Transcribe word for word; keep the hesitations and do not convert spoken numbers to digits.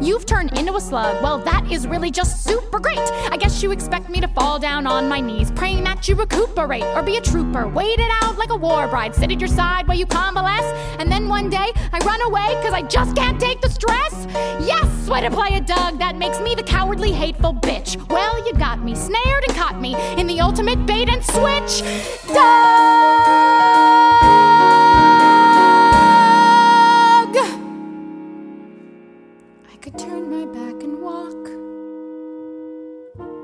You've turned into a slug. Well, that is really just super great. I guess you expect me to fall down on my knees, praying that you recuperate, or be a trooper, wait it out like a war bride, sit at your side while you convalesce, and then one day I run away cause I just can't take the stress. Yes, way to play it, Doug. That makes me the cowardly, hateful bitch. Well, you got me, snared and caught me in the ultimate bait and switch. Doug!